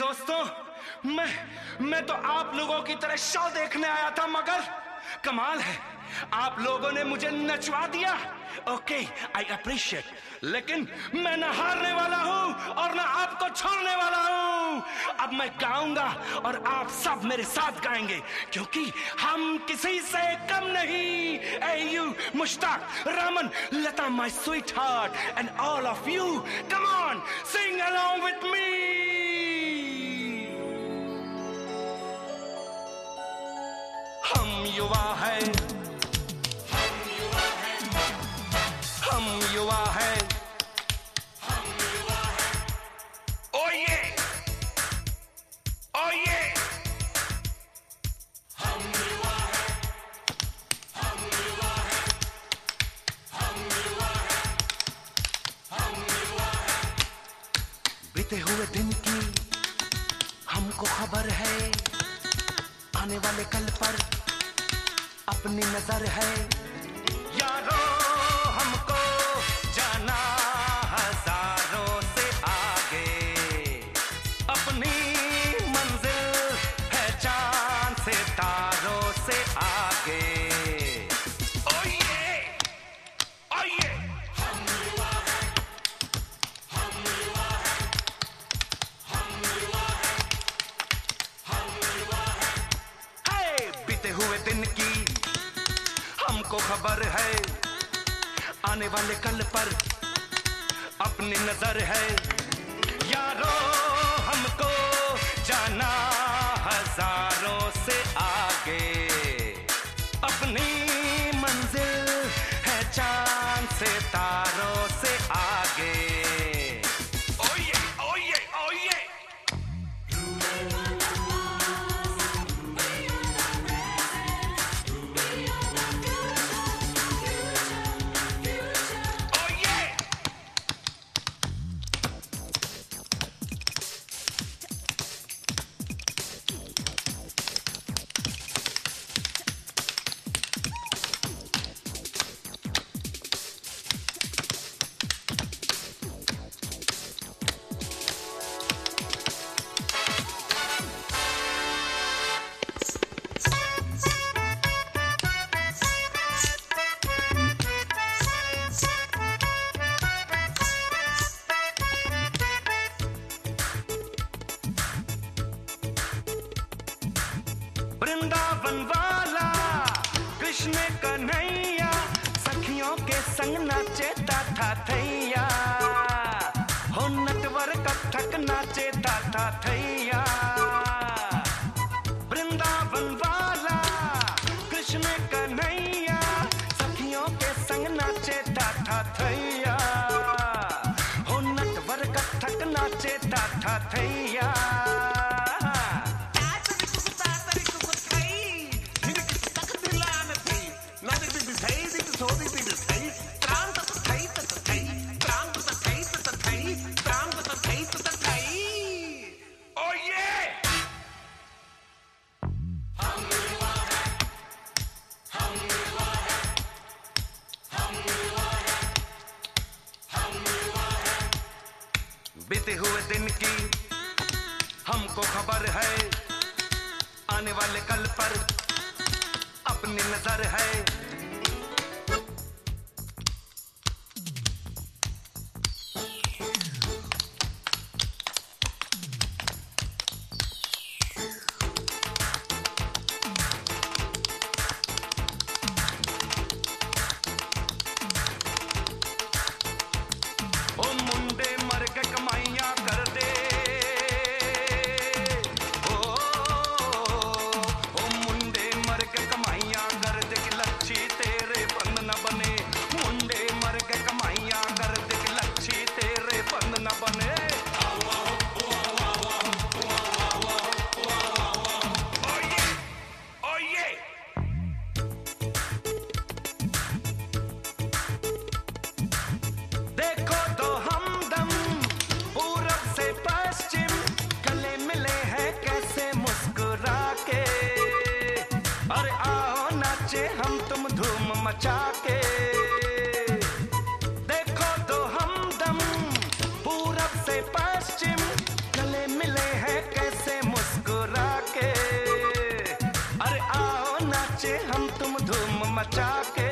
दोस्तों, मैं तो आप लोगों की तरह शो देखने आया था, मगर कमाल है, आप लोगों ने मुझे नचवा दिया। ओके, आई अप्रिशिएट, लेकिन मैं न हारने वाला हूं और न आपको छोड़ने वाला हूं। अब मैं गाऊंगा और आप सब मेरे साथ गाएंगे, क्योंकि हम किसी से कम नहीं। A U Mushtaq, Raman, Lata, my sweet heart and all of you, come on, sing along with me. हम युवा हैं, हम युवा हैं, हम युवा हैं, हम युवा हैं। ओ ये, ओ ये, हम युवा हैं, हम युवा हैं, हम युवा हैं, हम युवा हैं। बीते हुए दिन की हमको खबर है, आने वाले कल पर अपनी नजर है। यारो हमको जाना हजारों से आगे, अपनी मंजिल है चांद से तारों से आगे। ओ ये, ओ ये, हम युवा हैं, हम युवा हैं, हम युवा हैं, हम युवा हैं। हे, बीते हुए दिन की हमको खबर है, आने वाले कल पर अपनी नजर है। यारो हमको जाना हजारों से आगे, अपनी मंजिल है चांद से तारों से आगे। ओ ये, ओ ये, ओ ये। वृंदावन वाला कृष्ण कन्हैया, सखियों के संग नाचेता था थैया, हो नटवर कथक नाचेता था थैया। वृंदावन वाला कृष्ण कन्हैया, सखियों के संग नाचेता था थैया, हो नटवर कथक नाचेता था थैया। बीते हुए दिन की हमको खबर है, आने वाले कल पर अपनी नजर है। ओ मुंडे मर के कमाइयां कर दे, ओ मुंडे मर के कमाइयां कर दे कि लच्छी तेरे बंद न बने। मुंडे मर के कमाइयां कर दे कि लच्छी तेरे बंद न बने। ओ ये, ओ ये। देखो तो हमदम पूरब से पश्चिम, गले मिले हैं कैसे मुस्कुरा के। अरे आओ नाचे हम तुम धूम मचा के। देखो तो हमदम पूरब से पश्चिम, गले मिले हैं कैसे बचा के